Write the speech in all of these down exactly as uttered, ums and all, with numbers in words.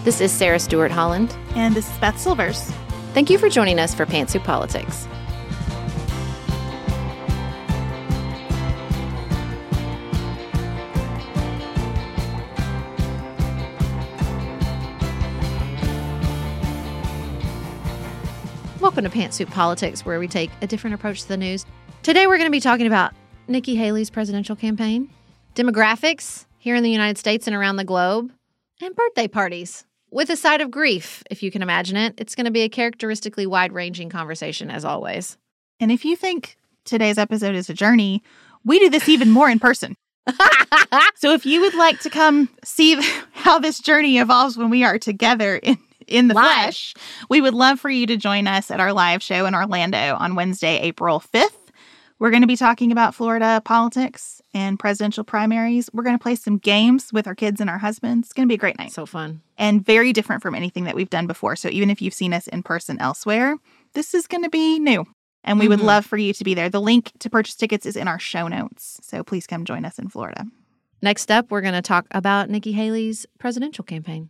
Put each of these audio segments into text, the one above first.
This is Sarah Stewart Holland. And this is Beth Silvers. Thank you for joining us for Pantsuit Politics. Welcome to Pantsuit Politics, where we take a different approach to the news. Today we're going to be talking about Nikki Haley's presidential campaign, demographics here in the United States and around the globe, and birthday parties. With a side of grief, if you can imagine it. It's going to be a characteristically wide-ranging conversation, as always. And if you think today's episode is a journey, we do this even more in person. So if you would like to come see how this journey evolves when we are together in, in the Live. flesh, we would love for you to join us at our live show in Orlando on Wednesday, April fifth. We're going to be talking about Florida politics and presidential primaries. We're going to play some games with our kids and our husbands. It's going to be a great night. So fun. And very different from anything that we've done before. So even if you've seen us in person elsewhere, this is going to be new. And we mm-hmm. would love for you to be there. The link to purchase tickets is in our show notes. So please come join us in Florida. Next up, we're going to talk about Nikki Haley's presidential campaign.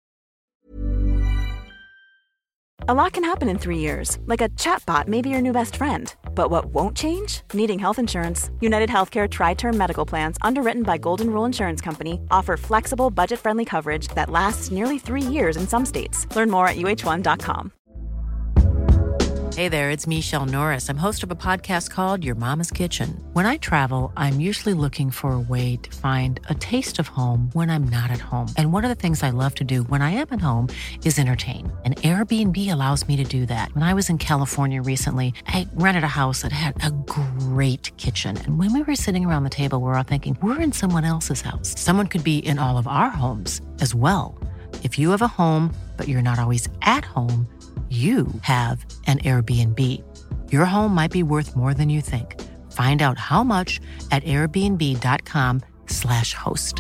A lot can happen in three years, like a chatbot may be your new best friend. But what won't change? Needing health insurance. United Healthcare Tri-Term Medical Plans, underwritten by Golden Rule Insurance Company, offer flexible, budget-friendly coverage that lasts nearly three years in some states. Learn more at U H one dot com. Hey there, it's Michelle Norris. I'm host of a podcast called Your Mama's Kitchen. When I travel, I'm usually looking for a way to find a taste of home when I'm not at home. And one of the things I love to do when I am at home is entertain. And Airbnb allows me to do that. When I was in California recently, I rented a house that had a great kitchen. And when we were sitting around the table, we were all thinking, we're in someone else's house. Someone could be in all of our homes as well. If you have a home, but you're not always at home, you have an Airbnb. Your home might be worth more than you think. Find out how much at airbnb.com slash host.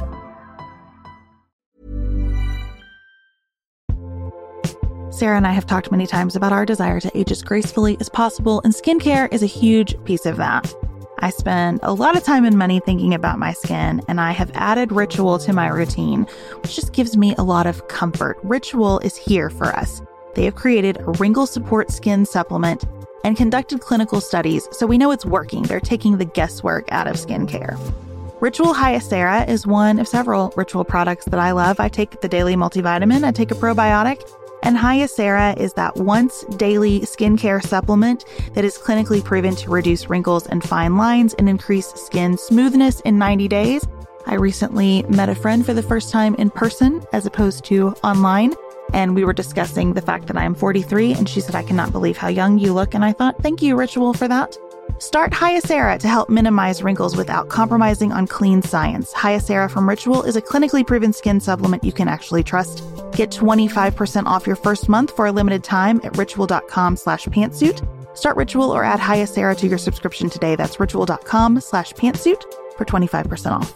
Sarah and I have talked many times about our desire to age as gracefully as possible, and skincare is a huge piece of that. I spend a lot of time and money thinking about my skin, and I have added Ritual to my routine, which just gives me a lot of comfort. Ritual is here for us. They have created a wrinkle support skin supplement and conducted clinical studies, so we know it's working. They're taking the guesswork out of skincare. Ritual Hyacera is one of several Ritual products that I love. I take the daily multivitamin, I take a probiotic, and Hyacera is that once daily skincare supplement that is clinically proven to reduce wrinkles and fine lines and increase skin smoothness in ninety days. I recently met a friend for the first time in person as opposed to online. And we were discussing the fact that I am forty-three, and she said, I cannot believe how young you look. And I thought, thank you, Ritual, for that. Start Hyacera to help minimize wrinkles without compromising on clean science. Hyacera from Ritual is a clinically proven skin supplement you can actually trust. Get twenty-five percent off your first month for a limited time at ritual.com slash pantsuit. Start Ritual or add Hyacera to your subscription today. That's ritual.com slash pantsuit for twenty-five percent off.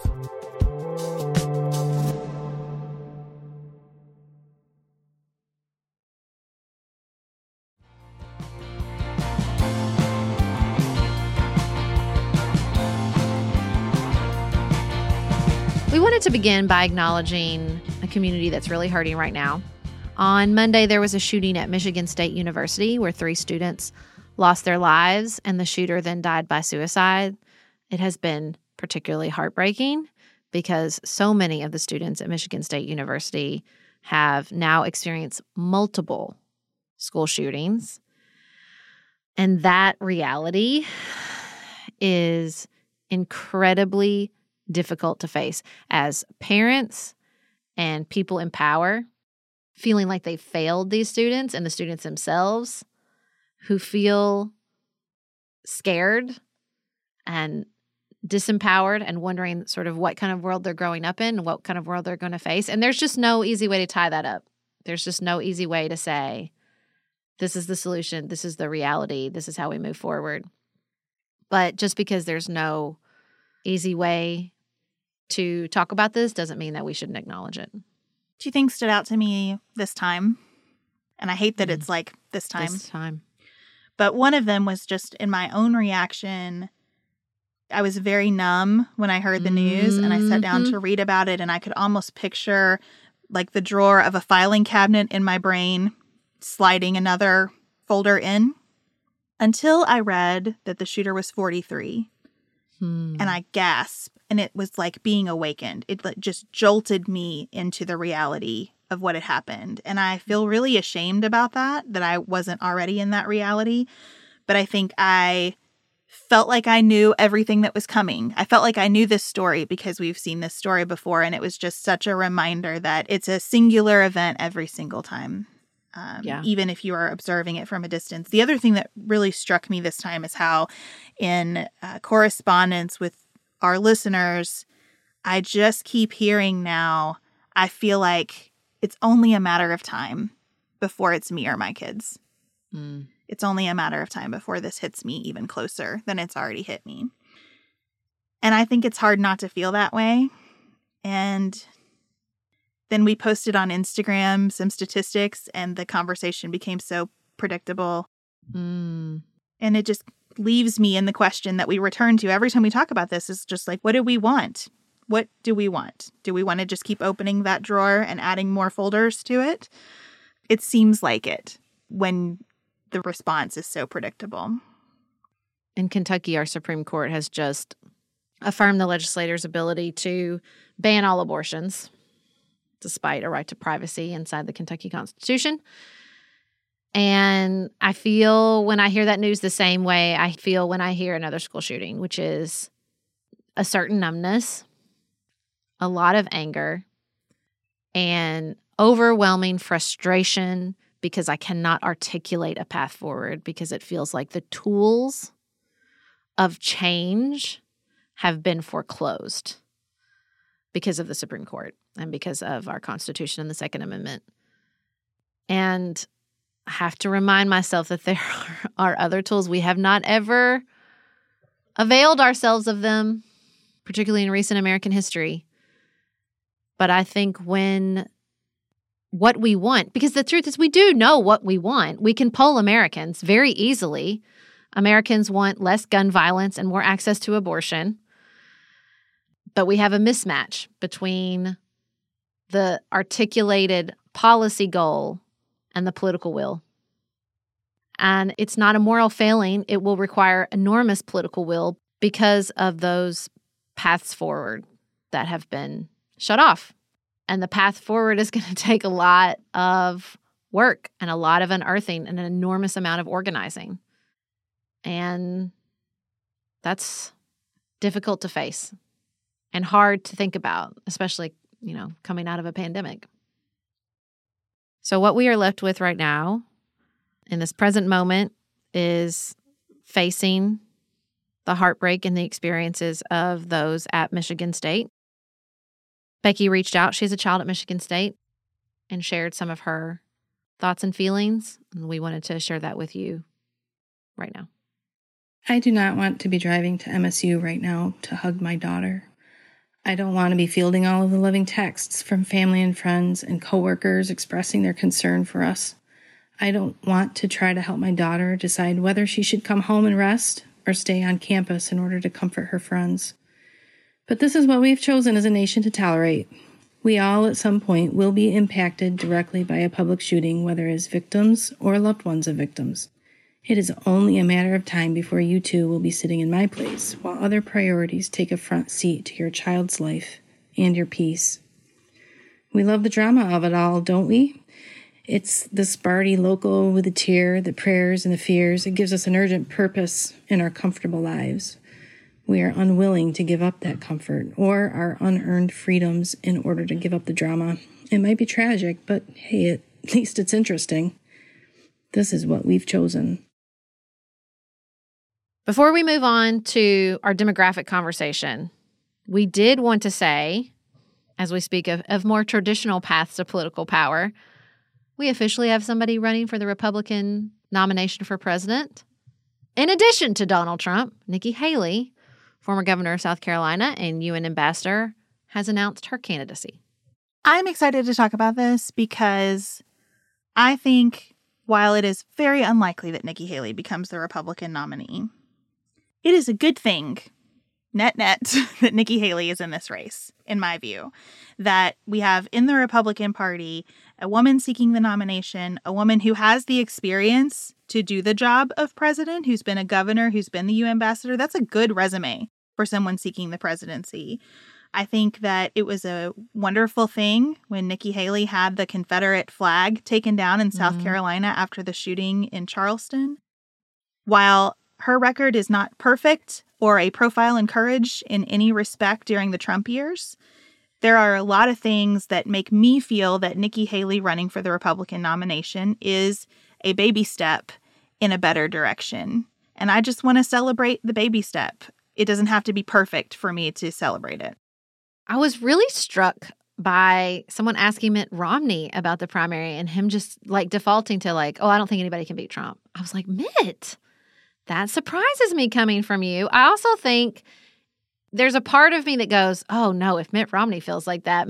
We wanted to begin by acknowledging a community that's really hurting right now. On Monday, there was a shooting at Michigan State University where three students lost their lives and the shooter then died by suicide. It has been particularly heartbreaking because so many of the students at Michigan State University have now experienced multiple school shootings. And that reality is incredibly difficult to face as parents and people in power, feeling like they failed these students and the students themselves who feel scared and disempowered and wondering sort of what kind of world they're growing up in and what kind of world they're going to face. And there's just no easy way to tie that up. There's just no easy way to say, this is the solution, this is the reality, this is how we move forward. But just because there's no easy way to talk about this doesn't mean that we shouldn't acknowledge it. Two things stood out to me this time, and I hate that mm. it's like this time. This time. But one of them was just in my own reaction. I was very numb when I heard the news, mm-hmm. and I sat down to read about it, and I could almost picture like the drawer of a filing cabinet in my brain, sliding another folder in, until I read that the shooter was forty-three. Hmm. And I gasped, and it was like being awakened. It just jolted me into the reality of what had happened. And I feel really ashamed about that, that I wasn't already in that reality. But I think I felt like I knew everything that was coming. I felt like I knew this story because we've seen this story before. And it was just such a reminder that it's a singular event every single time, um, yeah. even if you are observing it from a distance. The other thing that really struck me this time is how in uh, correspondence with our listeners, I just keep hearing now, I feel like it's only a matter of time before it's me or my kids. Mm. It's only a matter of time before this hits me even closer than it's already hit me. And I think it's hard not to feel that way. And then we posted on Instagram some statistics, and the conversation became so predictable. Mm. And it just leaves me in the question that we return to every time we talk about this is just like, what do we want? What do we want? Do we want to just keep opening that drawer and adding more folders to it? It seems like it when the response is so predictable. In Kentucky, our Supreme Court has just affirmed the legislators' ability to ban all abortions, despite a right to privacy inside the Kentucky Constitution. And I feel when I hear that news the same way I feel when I hear another school shooting, which is a certain numbness, a lot of anger, and overwhelming frustration because I cannot articulate a path forward because it feels like the tools of change have been foreclosed because of the Supreme Court and because of our Constitution and the Second Amendment. And I have to remind myself that there are other tools. We have not ever availed ourselves of them, particularly in recent American history. But I think when what we want, because the truth is we do know what we want. We can poll Americans very easily. Americans want less gun violence and more access to abortion. But we have a mismatch between the articulated policy goal and the political will. And it's not a moral failing. It will require enormous political will because of those paths forward that have been shut off. And the path forward is going to take a lot of work and a lot of unearthing and an enormous amount of organizing. And that's difficult to face and hard to think about, especially, you know, coming out of a pandemic. So what we are left with right now in this present moment is facing the heartbreak and the experiences of those at Michigan State. Becky reached out. She's a child at Michigan State and shared some of her thoughts and feelings. And we wanted to share that with you right now. I do not want to be driving to M S U right now to hug my daughter. I don't want to be fielding all of the loving texts from family and friends and coworkers expressing their concern for us. I don't want to try to help my daughter decide whether she should come home and rest or stay on campus in order to comfort her friends. But this is what we've chosen as a nation to tolerate. We all at some point will be impacted directly by a public shooting, whether as victims or loved ones of victims. It is only a matter of time before you too will be sitting in my place while other priorities take a front seat to your child's life and your peace. We love the drama of it all, don't we? It's the Sparty local with the tear, the prayers, and the fears. It gives us an urgent purpose in our comfortable lives. We are unwilling to give up that comfort or our unearned freedoms in order to give up the drama. It might be tragic, but hey, at least it's interesting. This is what we've chosen. Before we move on to our demographic conversation, we did want to say, as we speak of, of more traditional paths to political power, we officially have somebody running for the Republican nomination for president. In addition to Donald Trump, Nikki Haley, former governor of South Carolina and U N ambassador, has announced her candidacy. I'm excited to talk about this because I think while it is very unlikely that Nikki Haley becomes the Republican nominee, it is a good thing net net, that Nikki Haley is in this race, in my view. That we have in the Republican Party a woman seeking the nomination, a woman who has the experience to do the job of president, who's been a governor, who's been the U N ambassador. That's a good resume for someone seeking the presidency. I think that it was a wonderful thing when Nikki Haley had the Confederate flag taken down in South mm-hmm. Carolina after the shooting in Charleston. While her record is not perfect or a profile in courage in any respect during the Trump years, there are a lot of things that make me feel that Nikki Haley running for the Republican nomination is a baby step in a better direction. And I just want to celebrate the baby step. It doesn't have to be perfect for me to celebrate it. I was really struck by someone asking Mitt Romney about the primary and him just like defaulting to like, oh, I don't think anybody can beat Trump. I was like, Mitt, that surprises me coming from you. I also think there's a part of me that goes, oh, no, if Mitt Romney feels like that,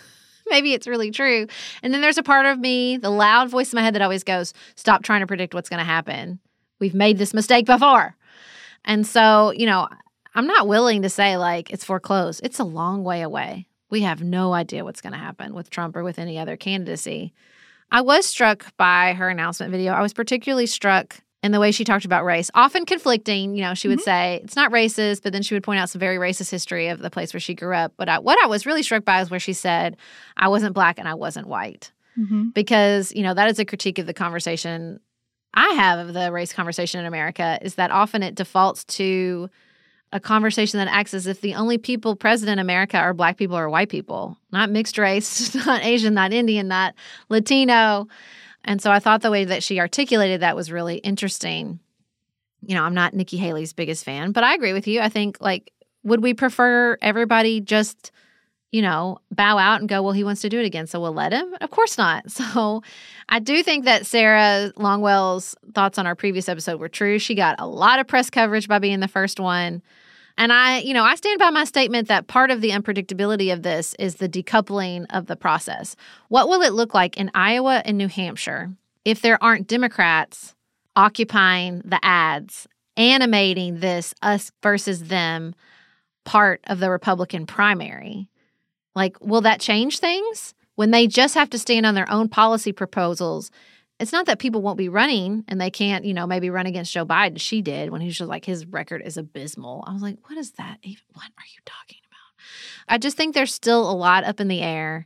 maybe it's really true. And then there's a part of me, the loud voice in my head that always goes, stop trying to predict what's going to happen. We've made this mistake before. And so, you know, I'm not willing to say, like, it's foreclosed. It's a long way away. We have no idea what's going to happen with Trump or with any other candidacy. I was struck by her announcement video. I was particularly struck in the way she talked about race, often conflicting. You know, she would mm-hmm. say it's not racist, but then she would point out some very racist history of the place where she grew up. But I, what I was really struck by is where she said, I wasn't black and I wasn't white. Mm-hmm. Because, you know, that is a critique of the conversation I have of the race conversation in America, is that often it defaults to a conversation that acts as if the only people present in America are black people or white people, not mixed race, not Asian, not Indian, not Latino. And so I thought the way that she articulated that was really interesting. You know, I'm not Nikki Haley's biggest fan, but I agree with you. I think, like, would we prefer everybody just, you know, bow out and go, well, he wants to do it again, so we'll let him? Of course not. So I do think that Sarah Longwell's thoughts on our previous episode were true. She got a lot of press coverage by being the first one. And I, you know, I stand by my statement that part of the unpredictability of this is the decoupling of the process. What will it look like in Iowa and New Hampshire if there aren't Democrats occupying the ads, animating this us versus them part of the Republican primary? Like, will that change things? When they just have to stand on their own policy proposals, it's not that people won't be running and they can't, you know, maybe run against Joe Biden. She did when he was just like, his record is abysmal. I was like, what is that even? What are you talking about? I just think there's still a lot up in the air.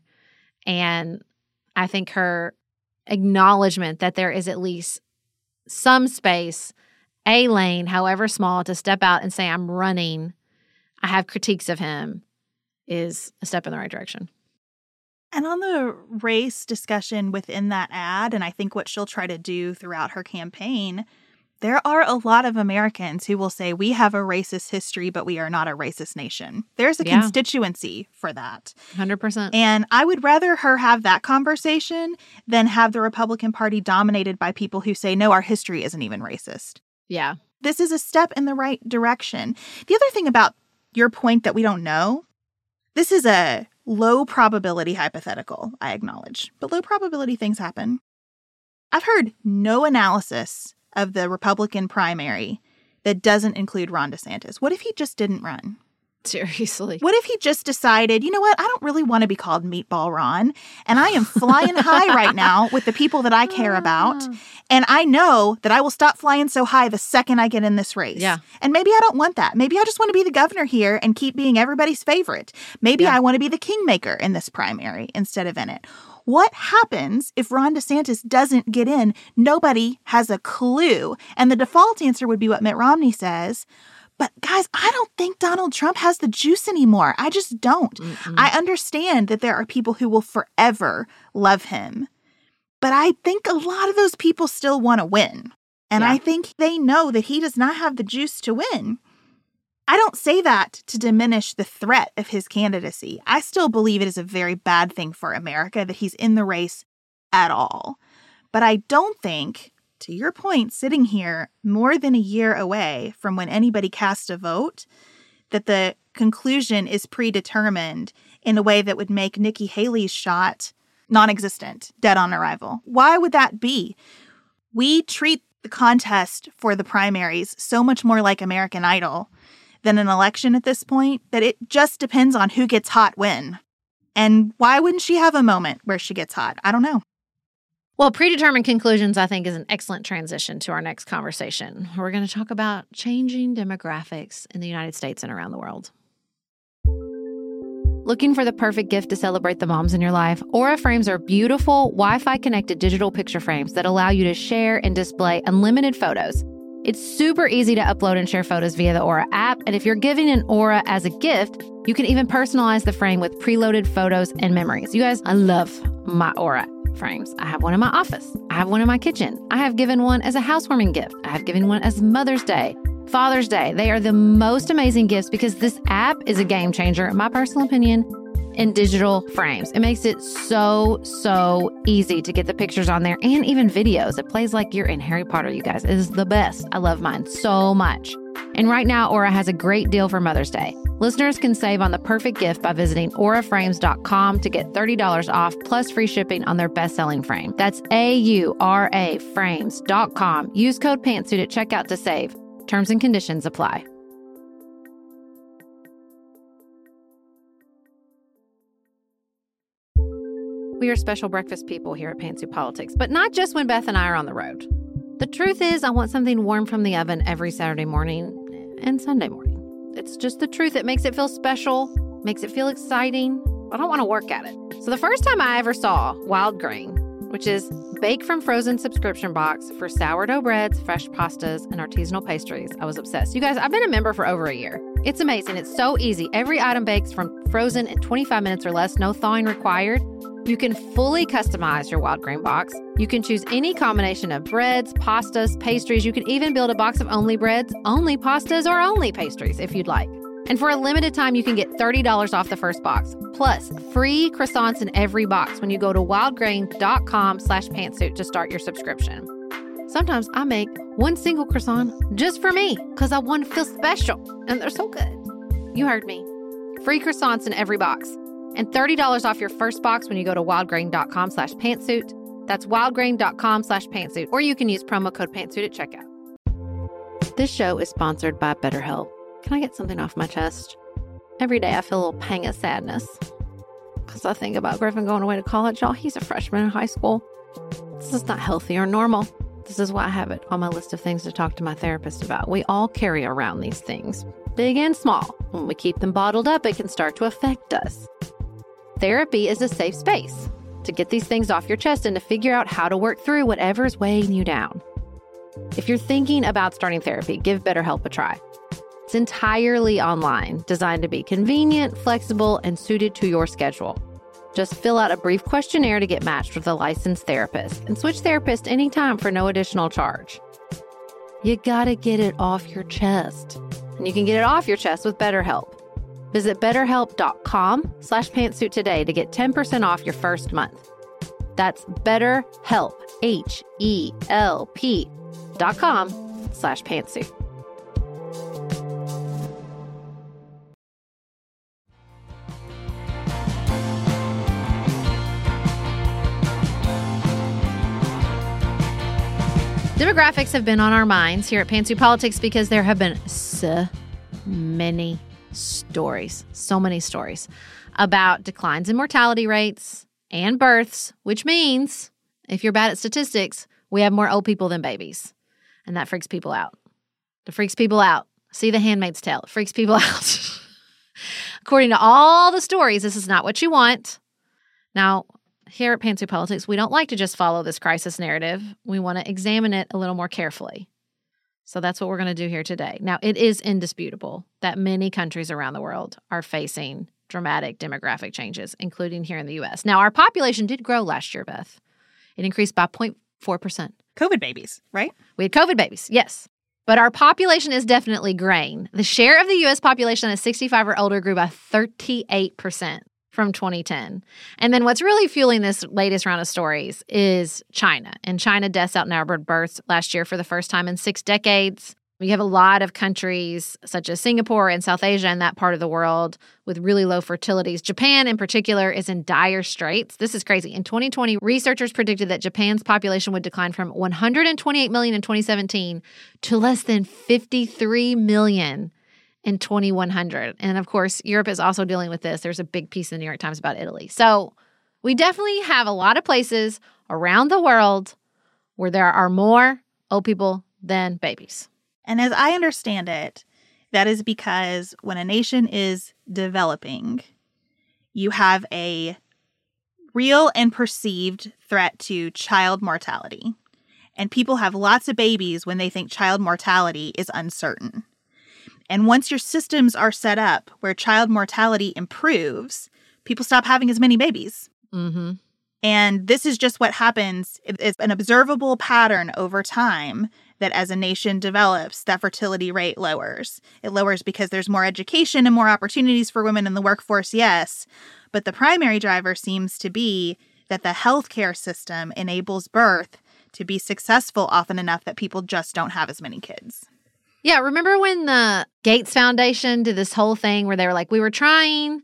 And I think her acknowledgement that there is at least some space, a lane, however small, to step out and say, I'm running, I have critiques of him, is a step in the right direction. And on the race discussion within that ad, and I think what she'll try to do throughout her campaign, there are a lot of Americans who will say, we have a racist history, but we are not a racist nation. There's a yeah. constituency for that. one hundred percent. And I would rather her have that conversation than have the Republican Party dominated by people who say, no, our history isn't even racist. Yeah. This is a step in the right direction. The other thing about your point that we don't know, this is a low probability hypothetical, I acknowledge, but low probability things happen. I've heard no analysis of the Republican primary that doesn't include Ron DeSantis. What if he just didn't run? Seriously. What if he just decided, you know what, I don't really want to be called Meatball Ron, and I am flying high right now with the people that I care about, and I know that I will stop flying so high the second I get in this race. Yeah. And maybe I don't want that. Maybe I just want to be the governor here and keep being everybody's favorite. Maybe yeah. I want to be the kingmaker in this primary instead of in it. What happens if Ron DeSantis doesn't get in? Nobody has a clue. And the default answer would be what Mitt Romney says. But guys, I don't think Donald Trump has the juice anymore. I just don't. Mm-mm. I understand that there are people who will forever love him. But I think a lot of those people still want to win. And yeah. I think they know that he does not have the juice to win. I don't say that to diminish the threat of his candidacy. I still believe it is a very bad thing for America that he's in the race at all. But I don't think, to your point, sitting here more than a year away from when anybody casts a vote, that the conclusion is predetermined in a way that would make Nikki Haley's shot non-existent, dead on arrival. Why would that be? We treat the contest for the primaries so much more like American Idol than an election at this point that it just depends on who gets hot when. And why wouldn't she have a moment where she gets hot? I don't know. Well, predetermined conclusions, I think, is an excellent transition to our next conversation. We're going to talk about changing demographics in the United States and around the world. Looking for the perfect gift to celebrate the moms in your life? Aura frames are beautiful, Wi-Fi connected digital picture frames that allow you to share and display unlimited photos. It's super easy to upload and share photos via the Aura app, and if you're giving an Aura as a gift, you can even personalize the frame with preloaded photos and memories. You guys, I love my Aura frames. I have one in my office. I have one in my kitchen. I have given one as a housewarming gift. I have given one as Mother's Day, Father's Day. They are the most amazing gifts because this app is a game changer, in my personal opinion, in digital frames. It makes it so, so easy to get the pictures on there and even videos. It plays like you're in Harry Potter, you guys. It is the best. I love mine so much. And right now, Aura has a great deal for Mother's Day. Listeners can save on the perfect gift by visiting aura frames dot com to get thirty dollars off plus free shipping on their best-selling frame. That's A U R A frames dot com. Use code PANTSUIT at checkout to save. Terms and conditions apply. We are special breakfast people here at Pantsuit Politics, but not just when Beth and I are on the road. The truth is, I want something warm from the oven every Saturday morning and Sunday morning. It's just the truth. It makes it feel special, makes it feel exciting. I don't want to work at it. So the first time I ever saw Wild Grain, which is bake from frozen subscription box for sourdough breads, fresh pastas, and artisanal pastries, I was obsessed. You guys, I've been a member for over a year. It's amazing. It's so easy. Every item bakes from frozen in twenty-five minutes or less, no thawing required. You can fully customize your Wild Grain box. You can choose any combination of breads, pastas, pastries. You can even build a box of only breads, only pastas, or only pastries if you'd like. And for a limited time, you can get thirty dollars off the first box, plus free croissants in every box when you go to wildgrain.com slash pantsuit to start your subscription. Sometimes I make one single croissant just for me because I want to feel special, and they're so good. You heard me. Free croissants in every box. And thirty dollars off your first box when you go to wildgrain.com slash pantsuit. That's wildgrain.com slash pantsuit. Or you can use promo code pantsuit at checkout. This show is sponsored by BetterHelp. Can I get something off my chest? Every day I feel a little pang of sadness because I think about Griffin going away to college. Y'all, he's a freshman in high school. This is not healthy or normal. This is why I have it on my list of things to talk to my therapist about. We all carry around these things, big and small. When we keep them bottled up, it can start to affect us. Therapy is a safe space to get these things off your chest and to figure out how to work through whatever's weighing you down. If you're thinking about starting therapy, give BetterHelp a try. It's entirely online, designed to be convenient, flexible, and suited to your schedule. Just fill out a brief questionnaire to get matched with a licensed therapist and switch therapists anytime for no additional charge. You gotta get it off your chest. And you can get it off your chest with BetterHelp. Visit betterhelp.com slash pantsuit today to get ten percent off your first month. That's BetterHelp, H E L P dot com slash pantsuit. Demographics have been on our minds here at Pantsuit Politics because there have been so many stories, so many stories about declines in mortality rates and births, which means if you're bad at statistics, we have more old people than babies. And that freaks people out. It freaks people out. See The Handmaid's Tale. It freaks people out. According to all the stories, this is not what you want. Now, here at Pantsuit Politics, we don't like to just follow this crisis narrative. We want to examine it a little more carefully. So that's what we're going to do here today. Now, it is indisputable that many countries around the world are facing dramatic demographic changes, including here in the U S. Now, our population did grow last year, Beth. It increased by zero point four percent. COVID babies, right? We had COVID babies, yes. But our population is definitely graying. The share of the U S population that is sixty-five or older grew by thirty-eight percent from twenty ten. And then what's really fueling this latest round of stories is China. And China deaths outnumbered births last year for the first time in six decades. You have a lot of countries such as Singapore and South Asia and that part of the world with really low fertilities. Japan in particular is in dire straits. This is crazy. In twenty twenty, researchers predicted that Japan's population would decline from one hundred twenty-eight million in twenty seventeen to less than fifty-three million in twenty-one hundred. And of course, Europe is also dealing with this. There's a big piece in the New York Times about Italy. So we definitely have a lot of places around the world where there are more old people than babies. And as I understand it, that is because when a nation is developing, you have a real and perceived threat to child mortality. And people have lots of babies when they think child mortality is uncertain. And once your systems are set up where child mortality improves, people stop having as many babies. Mm-hmm. And this is just what happens. It's an observable pattern over time that as a nation develops, that fertility rate lowers. It lowers because there's more education and more opportunities for women in the workforce, yes. But the primary driver seems to be that the healthcare system enables birth to be successful often enough that people just don't have as many kids. Yeah, remember when the Gates Foundation did this whole thing where they were like, we were trying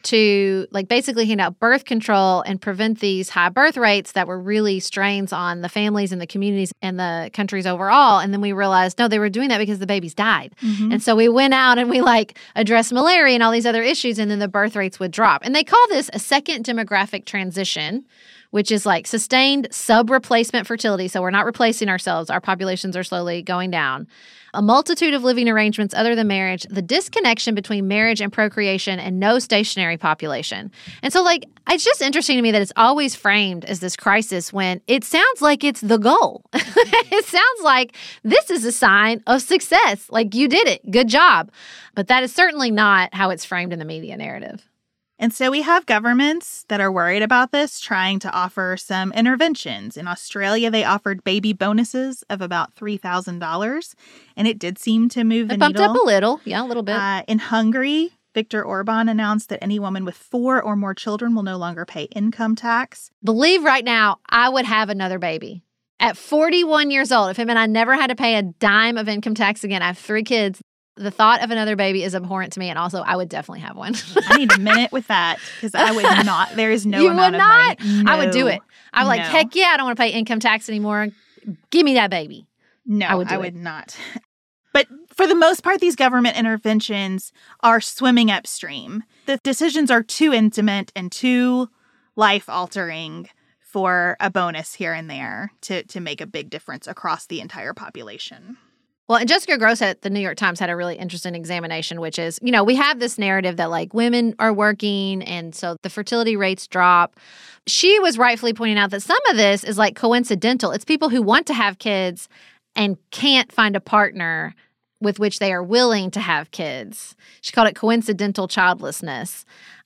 to like basically hand out birth control and prevent these high birth rates that were really strains on the families and the communities and the countries overall. And then we realized, no, they were doing that because the babies died. Mm-hmm. And so we went out and we like addressed malaria and all these other issues, and then the birth rates would drop. And they call this a second demographic transition, which is like sustained sub-replacement fertility. So we're not replacing ourselves. Our populations are slowly going down. A multitude of living arrangements other than marriage, the disconnection between marriage and procreation, and no stationary population. And so, like, it's just interesting to me that it's always framed as this crisis when it sounds like it's the goal. It sounds like this is a sign of success. Like, you did it. Good job. But that is certainly not how it's framed in the media narrative. And so we have governments that are worried about this, trying to offer some interventions. In Australia, they offered baby bonuses of about three thousand dollars, and it did seem to move the it bumped needle. up a little. Yeah, a little bit. Uh, in Hungary, Viktor Orban announced that any woman with four or more children will no longer pay income tax. Believe right now, I would have another baby. At forty-one years old, if him and I never had to pay a dime of income tax again, I have three kids. The thought of another baby is abhorrent to me, and also I would definitely have one. I need a minute with that because I would not. There is no you amount would of not? money. No, I would do it. I'm no. like, heck yeah, I don't want to pay income tax anymore. Give me that baby. No, I would, do I it. would not. But for the most part, these government interventions are swimming upstream. The decisions are too intimate and too life-altering for a bonus here and there to, to make a big difference across the entire population. Well, and Jessica Gross at the New York Times had a really interesting examination, which is, you know, we have this narrative that like women are working and so the fertility rates drop. She was rightfully pointing out that some of this is like coincidental. It's people who want to have kids and can't find a partner with which they are willing to have kids. She called it coincidental childlessness.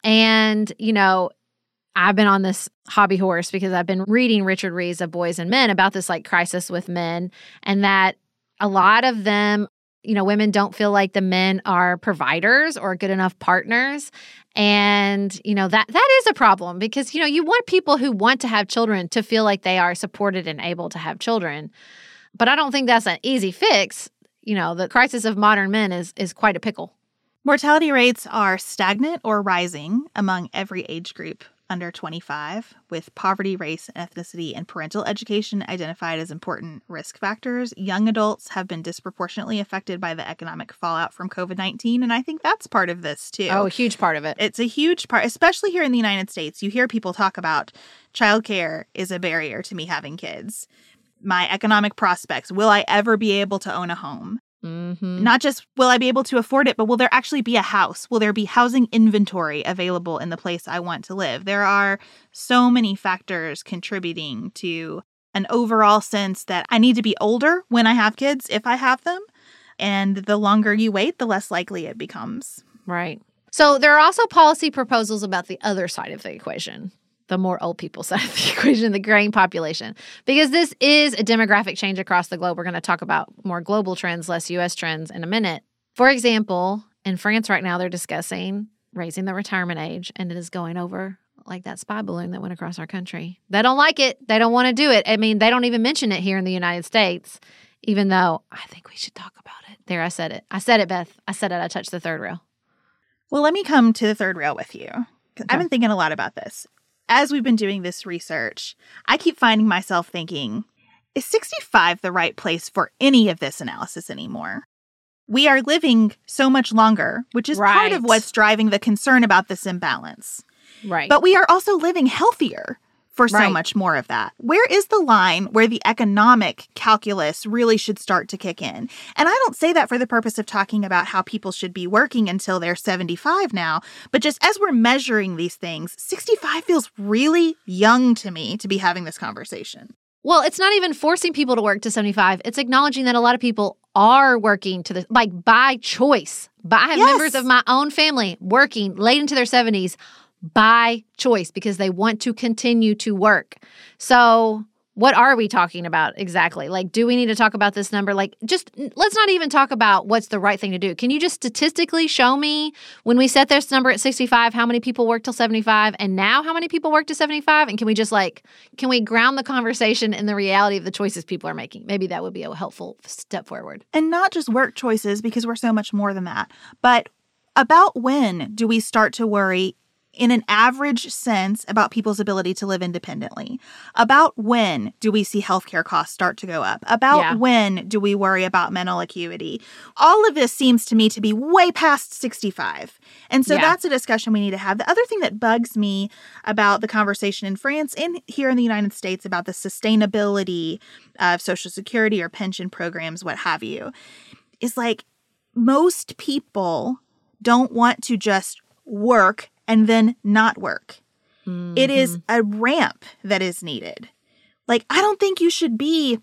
And, you know, I've been on this hobby horse because I've been reading Richard Reeves of Boys and Men about this like crisis with men, and that a lot of them, you know, women don't feel like the men are providers or good enough partners. And, you know, that that is a problem because, you know, you want people who want to have children to feel like they are supported and able to have children. But I don't think that's an easy fix. You know, the crisis of modern men is is quite a pickle. Mortality rates are stagnant or rising among every age group under twenty-five, with poverty, race, ethnicity, and parental education identified as important risk factors. Young adults have been disproportionately affected by the economic fallout from covid nineteen, and I think that's part of this, too. Oh, a huge part of it. It's a huge part, especially here in the United States. You hear people talk about childcare is a barrier to me having kids. My economic prospects. Will I ever be able to own a home? Mm-hmm. Not just will I be able to afford it, but will there actually be a house? Will there be housing inventory available in the place I want to live? There are so many factors contributing to an overall sense that I need to be older when I have kids, if I have them. And the longer you wait, the less likely it becomes. Right. So there are also policy proposals about the other side of the equation. The more old people side of the equation, the graying population. Because this is a demographic change across the globe. We're going to talk about more global trends, less U S trends in a minute. For example, in France right now, they're discussing raising the retirement age, and it is going over like that spy balloon that went across our country. They don't like it. They don't want to do it. I mean, they don't even mention it here in the United States, even though I think we should talk about it. There, I said it. I said it, Beth. I said it. I touched the third rail. Well, let me come to the third rail with you. Okay. I've been thinking a lot about this. As we've been doing this research, I keep finding myself thinking, is sixty-five the right place for any of this analysis anymore? we are living so much longer, which is right. part of what's driving the concern about this imbalance. Right. But we are also living healthier for so right. much more of that. Where is the line where the economic calculus really should start to kick in? And I don't say that for the purpose of talking about how people should be working until they're seventy-five now, but just as we're measuring these things, sixty-five feels really young to me to be having this conversation. Well, it's not even forcing people to work to seventy-five. It's acknowledging that a lot of people are working to the, like by choice. But I have Yes. members of my own family working late into their seventies by choice because they want to continue to work. So what are we talking about exactly? Like, do we need to talk about this number? Like, just let's not even talk about what's the right thing to do. Can you just statistically show me when we set this number at sixty-five, how many people work till seventy-five, and now how many people work to seventy-five? And can we just like, can we ground the conversation in the reality of the choices people are making? Maybe that would be a helpful step forward. And not just work choices, because we're so much more than that, but about when do we start to worry in an average sense about people's ability to live independently? About when do we see healthcare costs start to go up? About Yeah. when do we worry about mental acuity? All of this seems to me to be way past sixty-five. And so Yeah. that's a discussion we need to have. The other thing that bugs me about the conversation in France and here in the United States about the sustainability of Social Security or pension programs, what have you, is like most people don't want to just work and then not work. Mm-hmm. It is a ramp that is needed. Like, I don't think you should be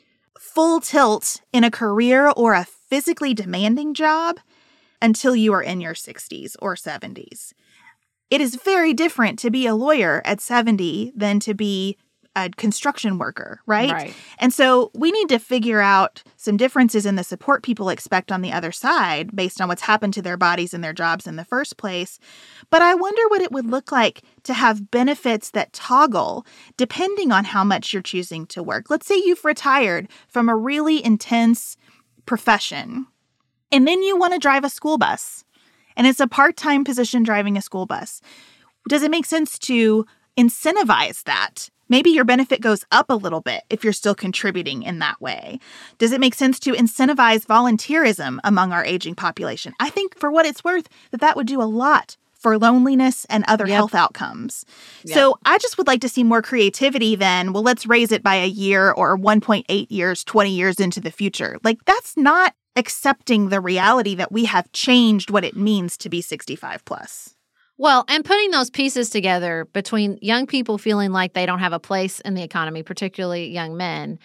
full tilt in a career or a physically demanding job until you are in your sixties or seventies. It is very different to be a lawyer at seventy than to be a construction worker, right? Right. And so we need to figure out some differences in the support people expect on the other side based on what's happened to their bodies and their jobs in the first place. But I wonder what it would look like to have benefits that toggle depending on how much you're choosing to work. Let's say you've retired from a really intense profession, and then you want to drive a school bus, and it's a part-time position driving a school bus. Does it make sense to incentivize that? Maybe your benefit goes up a little bit if you're still contributing in that way. Does it make sense to incentivize volunteerism among our aging population? I think for what it's worth, that that would do a lot for loneliness and other Yep. health outcomes. Yep. So I just would like to see more creativity than, well, let's raise it by a year or one point eight years, twenty years into the future. Like, that's not accepting the reality that we have changed what it means to be sixty-five plus. Well, and putting those pieces together between young people feeling like they don't have a place in the economy, particularly young men,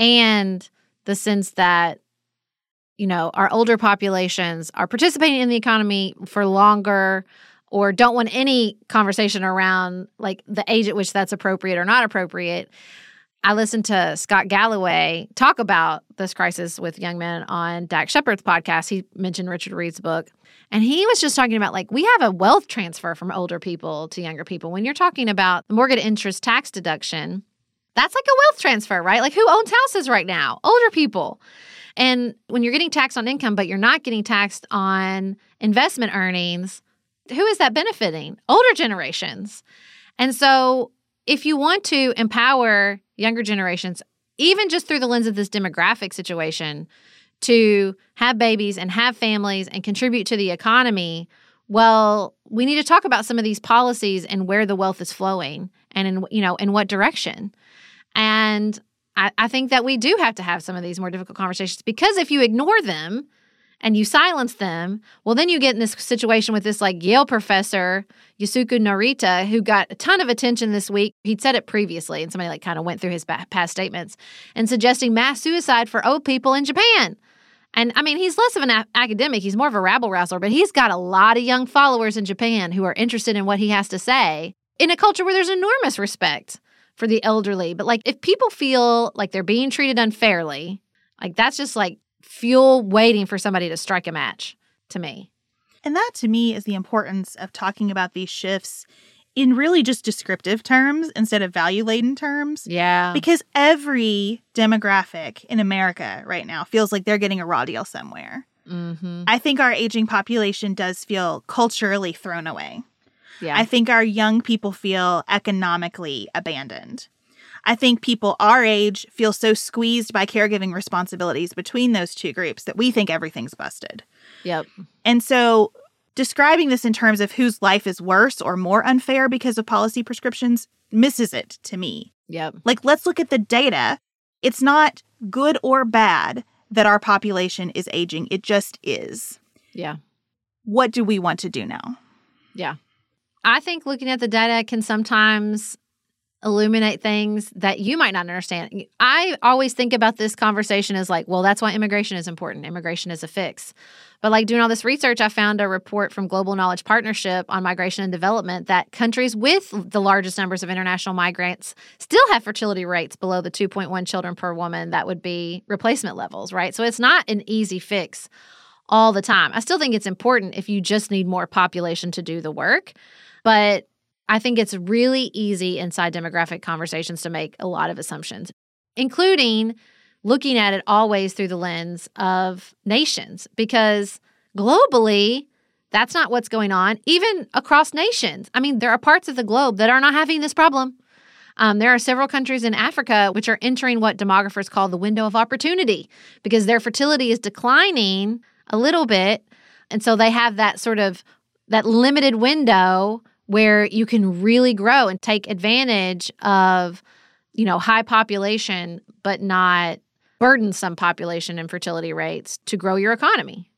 and the sense that, you know, our older populations are participating in the economy for longer or don't want any conversation around like the age at which that's appropriate or not appropriate. I listened to Scott Galloway talk about this crisis with young men on Dax Shepard's podcast. He mentioned Richard Reed's book. And he was just talking about, like, we have a wealth transfer from older people to younger people. When you're talking about the mortgage interest tax deduction, that's like a wealth transfer, right? Like, who owns houses right now? Older people. And when you're getting taxed on income, but you're not getting taxed on investment earnings, who is that benefiting? Older generations. And so if you want to empower younger generations, even just through the lens of this demographic situation, to have babies and have families and contribute to the economy, well, we need to talk about some of these policies and where the wealth is flowing and in, you know, in what direction. And I, I think that we do have to have some of these more difficult conversations, because if you ignore them and you silence them, well, then you get in this situation with this like Yale professor, Yusuke Norita, who got a ton of attention this week. He'd said it previously, and somebody like kind of went through his past statements and suggesting mass suicide for old people in Japan. And I mean, he's less of an a- academic. He's more of a rabble-rouser, but he's got a lot of young followers in Japan who are interested in what he has to say in a culture where there's enormous respect for the elderly. But like, if people feel like they're being treated unfairly, like that's just like fuel waiting for somebody to strike a match to me. And that, to me, is the importance of talking about these shifts in really just descriptive terms instead of value-laden terms. Yeah. Because every demographic in America right now feels like they're getting a raw deal somewhere. Mm-hmm. I think our aging population does feel culturally thrown away. Yeah. I think our young people feel economically abandoned. I think people our age feel so squeezed by caregiving responsibilities between those two groups that we think everything's busted. Yep. And so describing this in terms of whose life is worse or more unfair because of policy prescriptions misses it to me. Yep. Like, let's look at the data. It's not good or bad that our population is aging. It just is. Yeah. What do we want to do now? Yeah. I think looking at the data can sometimes illuminate things that you might not understand. I always think about this conversation as like, well, that's why immigration is important. Immigration is a fix. But like doing all this research, I found a report from Global Knowledge Partnership on Migration and Development that countries with the largest numbers of international migrants still have fertility rates below the two point one children per woman that would be replacement levels, right? So it's not an easy fix all the time. I still think it's important if you just need more population to do the work. But I think it's really easy inside demographic conversations to make a lot of assumptions, including looking at it always through the lens of nations, because globally, that's not what's going on, even across nations. I mean, there are parts of the globe that are not having this problem. Um, there are several countries in Africa which are entering what demographers call the window of opportunity because their fertility is declining a little bit. And so they have that sort of that limited window where you can really grow and take advantage of, you know, high population, but not burdensome population and fertility rates to grow your economy.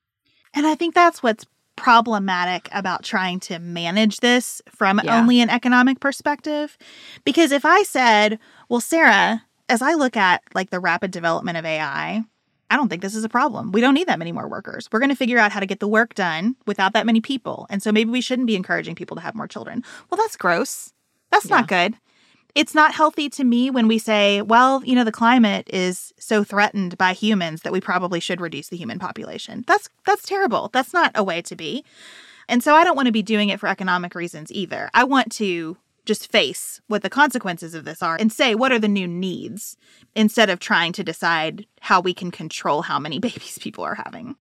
And I think that's what's problematic about trying to manage this from Yeah. only an economic perspective. Because if I said, well, Sarah, as I look at like the rapid development of A I, I don't think this is a problem. We don't need that many more workers. We're going to figure out how to get the work done without that many people. And so maybe we shouldn't be encouraging people to have more children. Well, that's gross. That's Yeah. not good. It's not healthy to me when we say, well, you know, the climate is so threatened by humans that we probably should reduce the human population. That's that's terrible. That's not a way to be. And so I don't want to be doing it for economic reasons either. I want to just face what the consequences of this are and say, what are the new needs, instead of trying to decide how we can control how many babies people are having.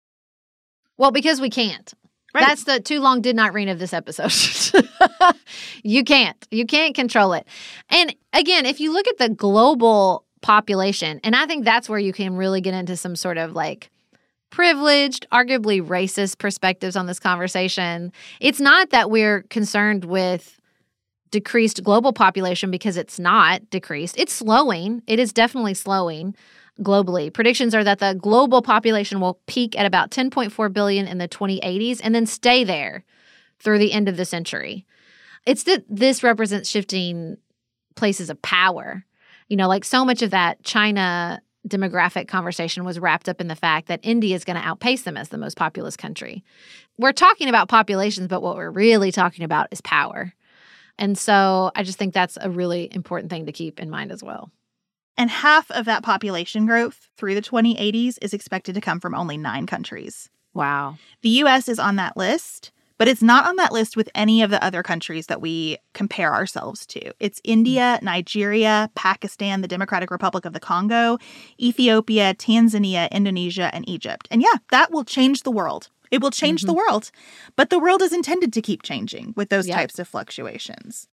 Well, because we can't. Right. That's the too long did not read of this episode. You can't. You can't control it. And again, if you look at the global population, and I think that's where you can really get into some sort of like privileged, arguably racist perspectives on this conversation. It's not that we're concerned with decreased global population because it's not decreased. It's slowing. It is definitely slowing. Globally, predictions are that the global population will peak at about ten point four billion in the twenty eighties and then stay there through the end of the century. It's that this represents shifting places of power. You know, like so much of that China demographic conversation was wrapped up in the fact that India is going to outpace them as the most populous country. We're talking about populations, but what we're really talking about is power. And so I just think that's a really important thing to keep in mind as well. And half of that population growth through the twenty eighties is expected to come from only nine countries. Wow. The U S is on that list, but it's not on that list with any of the other countries that we compare ourselves to. It's India, Nigeria, Pakistan, the Democratic Republic of the Congo, Ethiopia, Tanzania, Indonesia, and Egypt. And yeah, that will change the world. It will change mm-hmm. the world. But the world is intended to keep changing with those yep. types of fluctuations.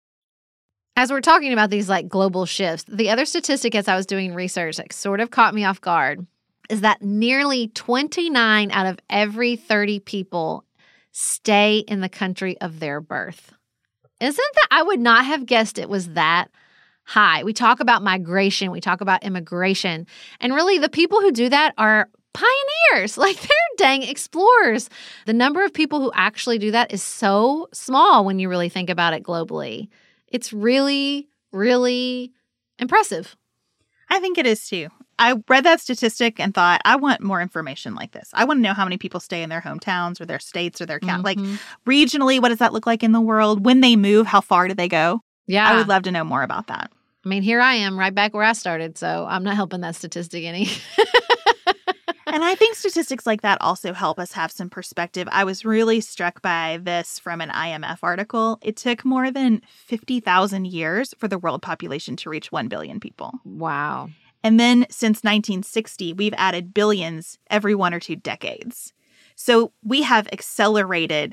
As we're talking about these like global shifts, the other statistic as I was doing research that sort of caught me off guard is that nearly twenty-nine out of every thirty people stay in the country of their birth. Isn't that, I would not have guessed it was that high. We talk about migration, we talk about immigration, and really the people who do that are pioneers, like they're dang explorers. The number of people who actually do that is so small when you really think about it globally. It's really, really impressive. I think it is too. I read that statistic and thought, I want more information like this. I want to know how many people stay in their hometowns or their states or their count. Mm-hmm. Like regionally, what does that look like in the world? When they move, how far do they go? Yeah. I would love to know more about that. I mean, here I am right back where I started, so I'm not helping that statistic any. And I think statistics like that also help us have some perspective. I was really struck by this from an I M F article. It took more than fifty thousand years for the world population to reach one billion people. Wow. And then since nineteen sixty, we've added billions every one or two decades. So we have accelerated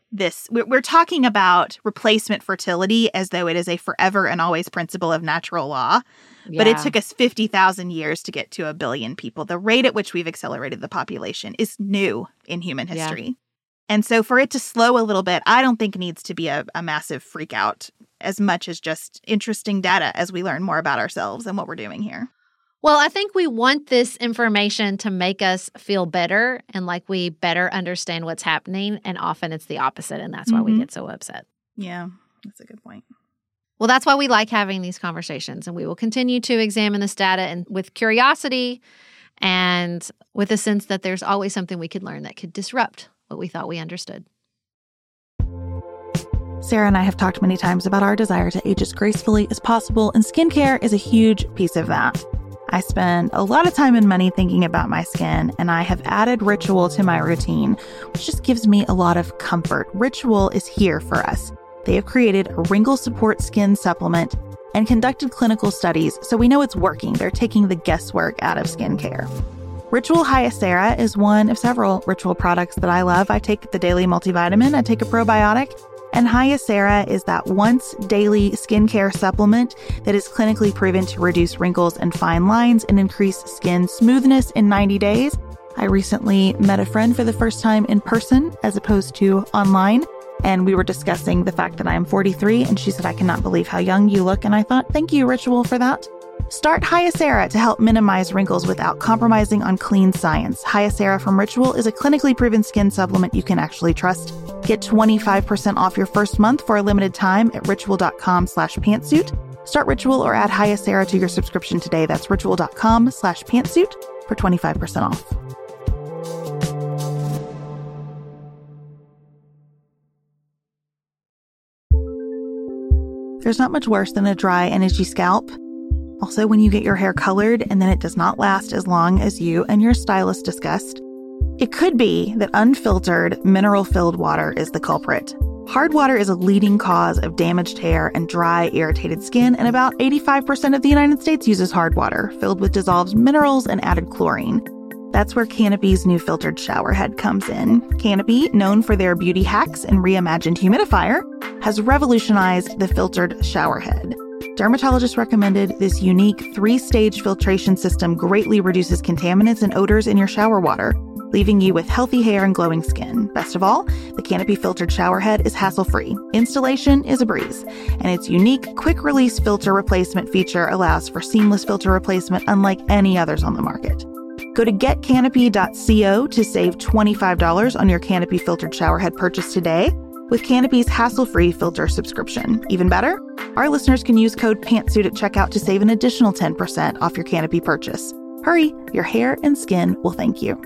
this. We're, we're talking about replacement fertility as though it is a forever and always principle of natural law. Yeah. But it took us fifty thousand years to get to a billion people. The rate at which we've accelerated the population is new in human history. Yeah. And so for it to slow a little bit, I don't think needs to be a, a massive freak out as much as just interesting data as we learn more about ourselves and what we're doing here. Well, I think we want this information to make us feel better and like we better understand what's happening. And often it's the opposite. And that's why mm-hmm. we get so upset. Yeah, that's a good point. Well, that's why we like having these conversations. And we will continue to examine this data and with curiosity and with a sense that there's always something we could learn that could disrupt what we thought we understood. Sarah and I have talked many times about our desire to age as gracefully as possible, and skincare is a huge piece of that. I spend a lot of time and money thinking about my skin, and I have added Ritual to my routine, which just gives me a lot of comfort. Ritual is here for us. They have created a wrinkle support skin supplement and conducted clinical studies, so we know it's working. They're taking the guesswork out of skincare. Ritual Hyacera is one of several Ritual products that I love. I take the daily multivitamin, I take a probiotic, and Hyacera is that once daily skincare supplement that is clinically proven to reduce wrinkles and fine lines and increase skin smoothness in ninety days. I recently met a friend for the first time in person as opposed to online, and we were discussing the fact that I am forty-three, and she said, "I cannot believe how young you look." And I thought, thank you, Ritual, for that. Start Hyacera to help minimize wrinkles without compromising on clean science. Hyacera from Ritual is a clinically proven skin supplement you can actually trust. Get twenty-five percent off your first month for a limited time at ritual.com slash pantsuit. Start Ritual or add Hyacera to your subscription today. That's ritual.com slash pantsuit for twenty-five percent off. There's not much worse than a dry and itchy scalp. Also, when you get your hair colored and then it does not last as long as you and your stylist discussed. It could be that unfiltered, mineral-filled water is the culprit. Hard water is a leading cause of damaged hair and dry, irritated skin, and about eighty-five percent of the United States uses hard water, filled with dissolved minerals and added chlorine. That's where Canopy's new filtered shower head comes in. Canopy, known for their beauty hacks and reimagined humidifier, has revolutionized the filtered shower head. Dermatologists recommended this unique three-stage filtration system greatly reduces contaminants and odors in your shower water, leaving you with healthy hair and glowing skin. Best of all, the Canopy filtered shower head is hassle-free. Installation is a breeze, and its unique quick-release filter replacement feature allows for seamless filter replacement unlike any others on the market. Go to get canopy dot co to save twenty-five dollars on your Canopy filtered shower head purchase today with Canopy's hassle-free filter subscription. Even better, our listeners can use code PANTSUIT at checkout to save an additional ten percent off your Canopy purchase. Hurry, your hair and skin will thank you.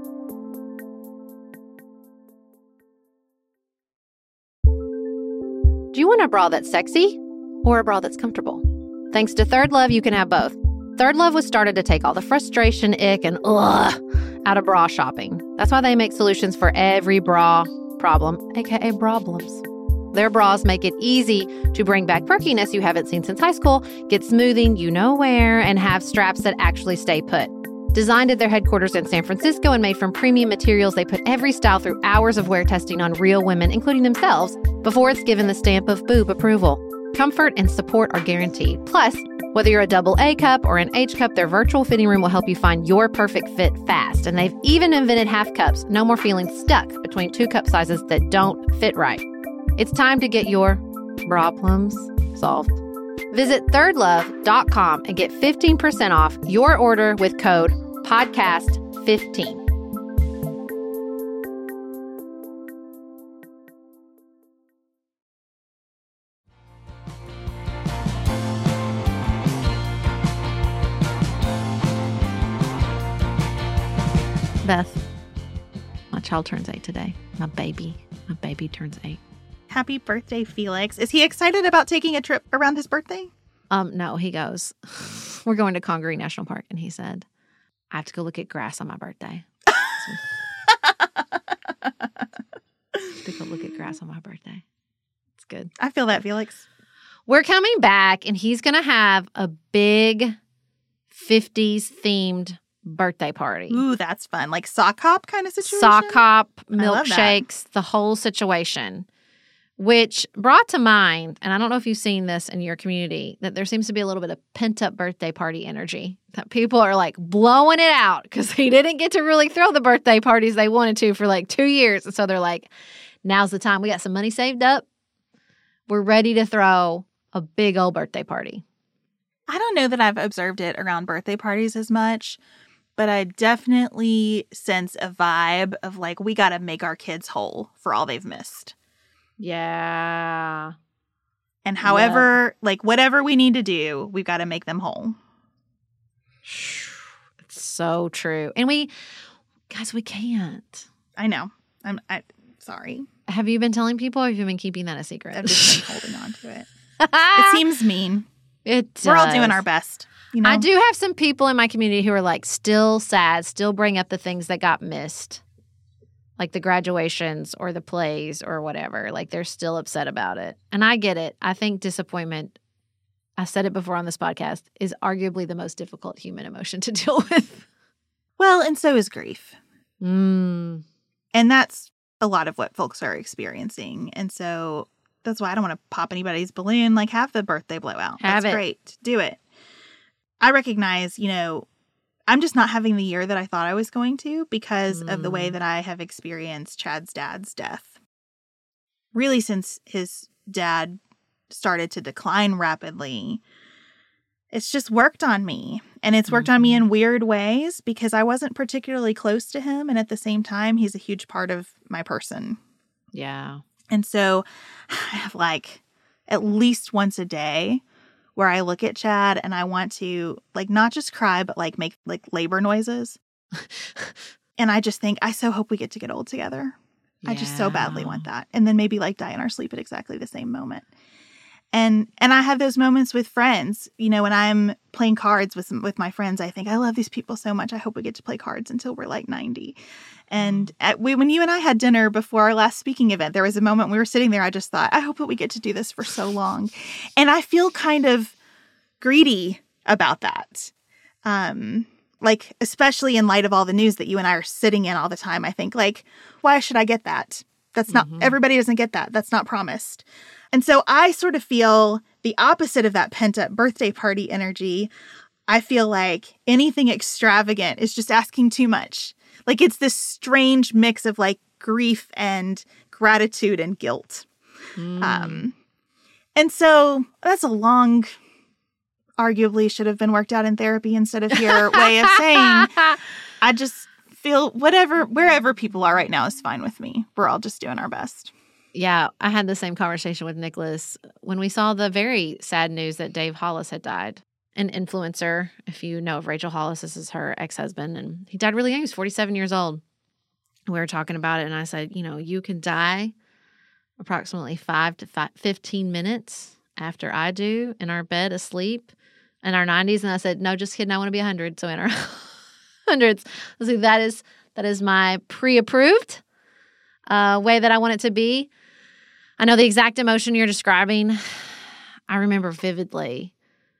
Do you want a bra that's sexy or a bra that's comfortable? Thanks to Third Love, you can have both. Third Love was started to take all the frustration, ick, and ugh out of bra shopping. That's why they make solutions for every bra problem, aka problems. Their bras make it easy to bring back perkiness you haven't seen since high school, get smoothing you know where, and have straps that actually stay put. Designed at their headquarters in San Francisco and made from premium materials, they put every style through hours of wear testing on real women, including themselves, before it's given the stamp of boob approval. Comfort and support are guaranteed. Plus, whether you're a double A cup or an H cup, their virtual fitting room will help you find your perfect fit fast. And they've even invented half cups. No more feeling stuck between two cup sizes that don't fit right. It's time to get your problems solved. Visit third love dot com and get fifteen percent off your order with code podcast fifteen. Beth, my child turns eight today. My baby, my baby turns eight. Happy birthday, Felix. Is he excited about taking a trip around his birthday? Um, no, he goes, we're going to Congaree National Park. And he said, I have to go look at grass on my birthday. To go look at grass on my birthday. It's good. I feel that, Felix. We're coming back, and he's going to have a big fifties themed birthday party. Ooh, that's fun. Like sock hop kind of situation? Sock hop, I love that. milkshakes, the whole situation, which brought to mind, and I don't know if you've seen this in your community, that there seems to be a little bit of pent-up birthday party energy, that people are like blowing it out because they didn't get to really throw the birthday parties they wanted to for like two years. And so they're like, now's the time. We got some money saved up. We're ready to throw a big old birthday party. I don't know that I've observed it around birthday parties as much, but I definitely sense a vibe of like, we got to make our kids whole for all they've missed. Yeah. And however, yeah. like whatever we need to do, we've got to make them whole. It's so true. And we, guys, we can't. I know. I'm I, sorry. Have you been telling people or have you been keeping that a secret? I've just been holding on to it. It seems mean. It does. We're all doing our best. You know? I do have some people in my community who are like still sad, still bring up the things that got missed, like the graduations or the plays or whatever. Like they're still upset about it. And I get it. I think disappointment, I said it before on this podcast, is arguably the most difficult human emotion to deal with. Well, and so is grief. Mm. And that's a lot of what folks are experiencing. And so that's why I don't want to pop anybody's balloon. Like, have the birthday blowout. Have That's it. great. Do it. I recognize, you know, I'm just not having the year that I thought I was going to because mm. of the way that I have experienced Chad's dad's death. Really, since his dad started to decline rapidly, it's just worked on me. And it's worked mm-hmm. on me in weird ways because I wasn't particularly close to him. And at the same time, he's a huge part of my person. Yeah. And so I have like at least once a day where I look at Chad and I want to like not just cry, but like make like labor noises. And I just think, I so hope we get to get old together. Yeah. I just so badly want that. And then maybe like die in our sleep at exactly the same moment. And and I have those moments with friends. You know, when I'm playing cards with with my friends, I think, I love these people so much. I hope we get to play cards until we're like ninety. And at, we, when you and I had dinner before our last speaking event, there was a moment we were sitting there. I just thought, I hope that we get to do this for so long. And I feel kind of greedy about that. Um, like, especially in light of all the news that you and I are sitting in all the time, I think, like, why should I get that? That's not, mm-hmm. everybody doesn't get that. That's not promised. And so I sort of feel the opposite of that pent-up birthday party energy. I feel like anything extravagant is just asking too much. Like, it's this strange mix of, like, grief and gratitude and guilt. Mm. Um, and so that's a long, arguably should have been worked out in therapy instead of your way of saying, I just feel whatever, wherever people are right now is fine with me. We're all just doing our best. Yeah, I had the same conversation with Nicholas when we saw the very sad news that Dave Hollis had died. An influencer, if you know of Rachel Hollis, this is her ex-husband, and he died really young. He was forty-seven years old. We were talking about it, and I said, you know, you can die approximately five to five, fifteen minutes after I do in our bed asleep in our nineties. And I said, no, just kidding. I want to be one hundred. So in our hundreds, I said, that is, that is my pre-approved uh, way that I want it to be. I know the exact emotion you're describing. I remember vividly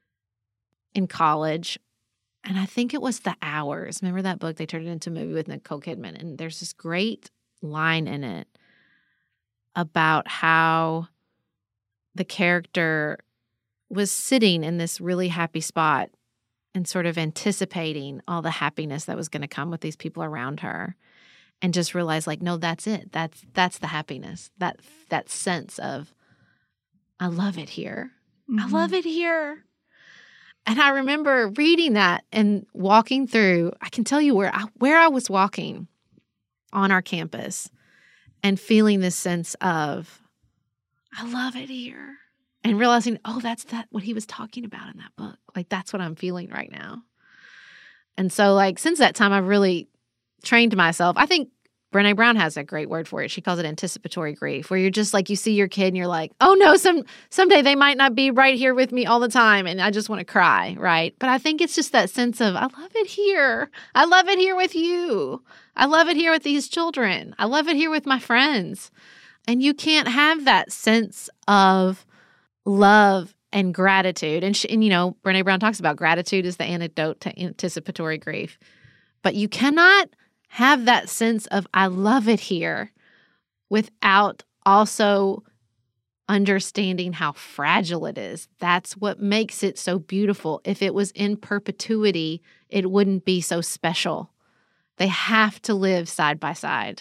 in college, and I think it was The Hours. Remember that book? They turned it into a movie with Nicole Kidman, and there's this great line in it about how the character was sitting in this really happy spot and sort of anticipating all the happiness that was going to come with these people around her, and just realized, like, no, that's it. That's that's the happiness. That that sense of, I love it here. Mm-hmm. I love it here. And I remember reading that and walking through, I can tell you where I, where I was walking on our campus and feeling this sense of, I love it here. And realizing, oh, that's that what he was talking about in that book. Like, that's what I'm feeling right now. And so, like, since that time, I've really trained myself. I think Brené Brown has a great word for it. She calls it anticipatory grief, where you're just like, you see your kid and you're like, oh no, some someday they might not be right here with me all the time and I just want to cry, right? But I think it's just that sense of, I love it here. I love it here with you. I love it here with these children. I love it here with my friends. And you can't have that sense of love and gratitude. And, she, and you know, Brené Brown talks about gratitude is the antidote to anticipatory grief. But you cannot have that sense of, I love it here, without also understanding how fragile it is. That's what makes it so beautiful. If it was in perpetuity, it wouldn't be so special. They have to live side by side.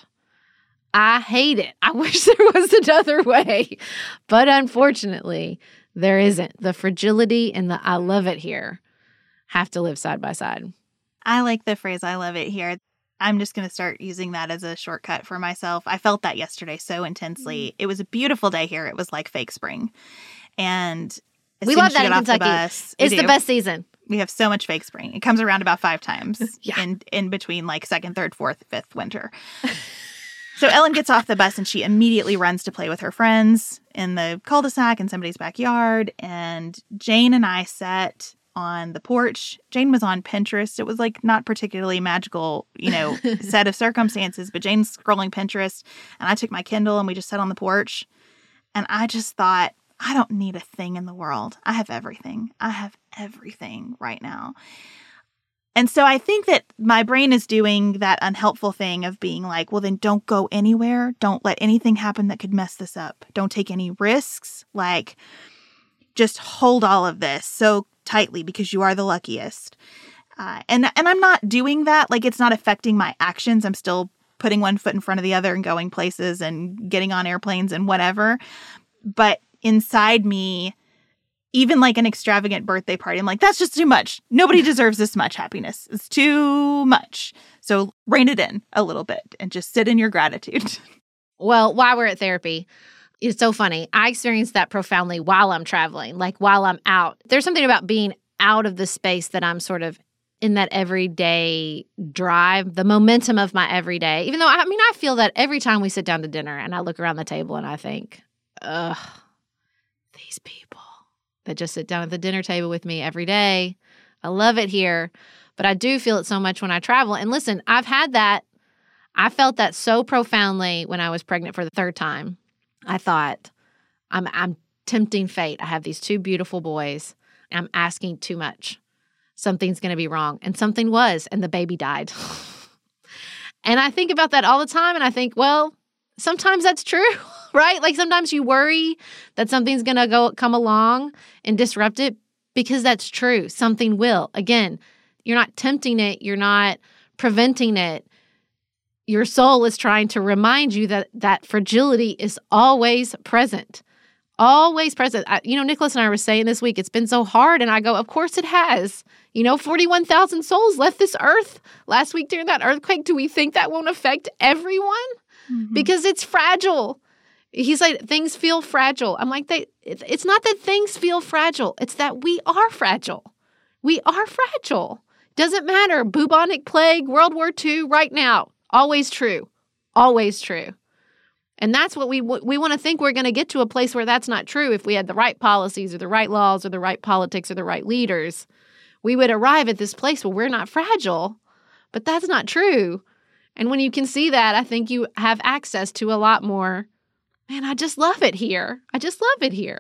I hate it. I wish there was another way. But unfortunately, there isn't. The fragility and the I love it here have to live side by side. I like the phrase I love it here. I'm just going to start using that as a shortcut for myself. I felt that yesterday so intensely. It was a beautiful day here. It was like fake spring. And as we soon love as you that in get off the Kentucky. bus, It's we the do. best season. We have so much fake spring. It comes around about five times Yeah. in, in between like second, third, fourth, fifth winter. So Ellen gets off the bus and she immediately runs to play with her friends in the cul-de-sac in somebody's backyard. And Jane and I sat on the porch. Jane was on Pinterest. It was like not particularly magical, you know, set of circumstances, but Jane's scrolling Pinterest and I took my Kindle and we just sat on the porch. And I just thought, I don't need a thing in the world. I have everything. I have everything right now. And so I think that my brain is doing that unhelpful thing of being like, well, then don't go anywhere. Don't let anything happen that could mess this up. Don't take any risks. Like, just hold all of this so tightly because you are the luckiest. Uh, and, and I'm not doing that. Like, it's not affecting my actions. I'm still putting one foot in front of the other and going places and getting on airplanes and whatever. But inside me, even like an extravagant birthday party, I'm like, that's just too much. Nobody deserves this much happiness. It's too much. So rein it in a little bit and just sit in your gratitude. Well, while we're at therapy, it's so funny. I experienced that profoundly while I'm traveling, like while I'm out. There's something about being out of the space that I'm sort of in that everyday drive, the momentum of my everyday. Even though, I mean, I feel that every time we sit down to dinner and I look around the table and I think, ugh, these people that just sit down at the dinner table with me every day. I love it here, but I do feel it so much when I travel. And listen, I've had that. I felt that so profoundly when I was pregnant for the third time. I thought, I'm I'm tempting fate. I have these two beautiful boys. I'm asking too much. Something's going to be wrong. And something was, and the baby died. And I think about that all the time, and I think, well, sometimes that's true, right? Like sometimes you worry that something's going to go come along and disrupt it because that's true. Something will. Again, you're not tempting it. You're not preventing it. Your soul is trying to remind you that that fragility is always present. Always present. I, you know, Nicholas and I were saying this week, it's been so hard. And I go, of course it has. You know, forty-one thousand souls left this earth last week during that earthquake. Do we think that won't affect everyone? Mm-hmm. Because it's fragile. He's like, things feel fragile. I'm like, they. It's not that things feel fragile. It's that we are fragile. We are fragile. Doesn't matter. Bubonic plague, World War Two, right now. Always true. Always true. And that's what we we want to think we're going to get to a place where that's not true. If we had the right policies or the right laws or the right politics or the right leaders, we would arrive at this place where we're not fragile. But that's not true. And when you can see that, I think you have access to a lot more. Man, I just love it here. I just love it here.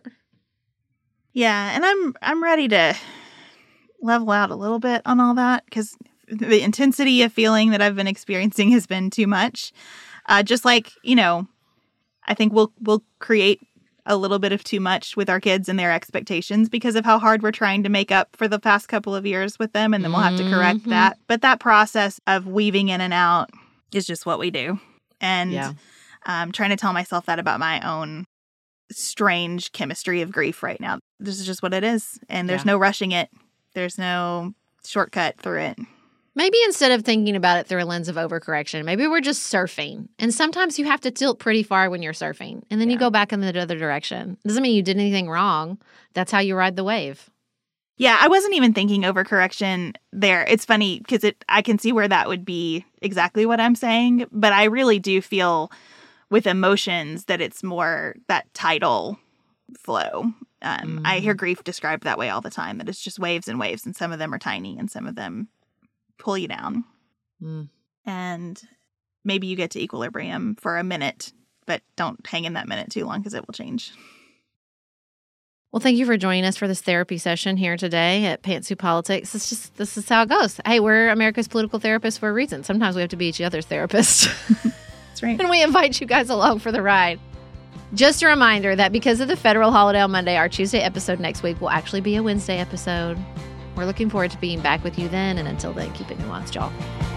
Yeah, and I'm I'm ready to level out a little bit on all that because the intensity of feeling that I've been experiencing has been too much. Uh, just like, you know, I think we'll we'll create a little bit of too much with our kids and their expectations because of how hard we're trying to make up for the past couple of years with them, and then we'll have to correct mm-hmm. that. But that process of weaving in and out is just what we do. And yeah. I'm trying to tell myself that about my own strange chemistry of grief right now. This is just what it is. And there's yeah. no rushing it. There's no shortcut through it. Maybe instead of thinking about it through a lens of overcorrection, maybe we're just surfing. And sometimes you have to tilt pretty far when you're surfing. And then yeah. you go back in the other direction. Doesn't mean you did anything wrong. That's how you ride the wave. Yeah, I wasn't even thinking overcorrection there. It's funny because it I can see where that would be exactly what I'm saying. But I really do feel with emotions that it's more that tidal flow. Um, mm-hmm. I hear grief described that way all the time, that it's just waves and waves. And some of them are tiny and some of them pull you down. Mm. And maybe you get to equilibrium for a minute, but don't hang in that minute too long because it will change. Well, thank you for joining us for this therapy session here today at Pantsuit Politics. It's just, this is how it goes. Hey, we're America's political therapists for a reason. Sometimes we have to be each other's therapists. That's right. And we invite you guys along for the ride. Just a reminder that because of the federal holiday on Monday, our Tuesday episode next week will actually be a Wednesday episode. We're looking forward to being back with you then. And until then, keep it nuanced, y'all.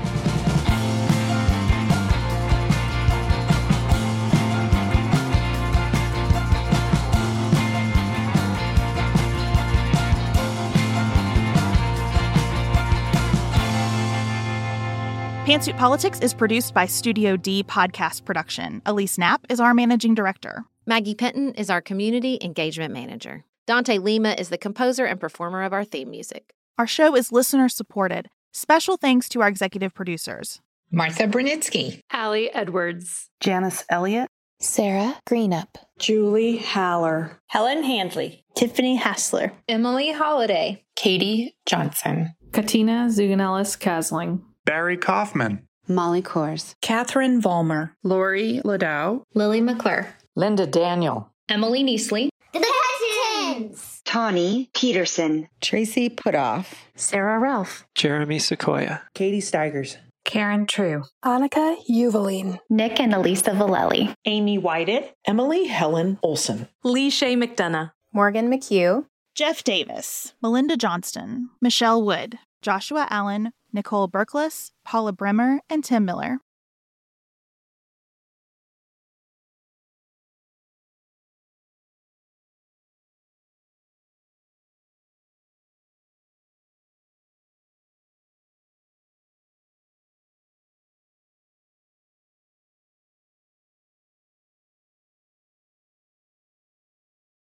Pantsuit Politics is produced by Studio D Podcast Production. Elise Knapp is our managing director. Maggie Penton is our community engagement manager. Dante Lima is the composer and performer of our theme music. Our show is listener-supported. Special thanks to our executive producers. Martha Brunitsky. Hallie Edwards. Janice Elliott. Sarah Greenup. Julie Haller. Helen Handley. Tiffany Hassler. Emily Holiday. Katie Johnson. Katina Zuganellis-Kasling. Barry Kaufman. Molly Kors. Catherine Vollmer. Lori Ladow. Lily McClure. Linda Daniel. Emily Neasley. The Hutchins. Tawny Peterson. Tracy Putoff. Sarah Ralph. Jeremy Sequoia. Katie Steigers. Karen True. Annika Uvaline. Nick and Elisa Valelli. Amy Whited. Emily Helen Olson. Lee Shea McDonough. Morgan McHugh. Jeff Davis. Melinda Johnston. Michelle Wood. Joshua Allen. Nicole Berkless, Paula Bremer, and Tim Miller.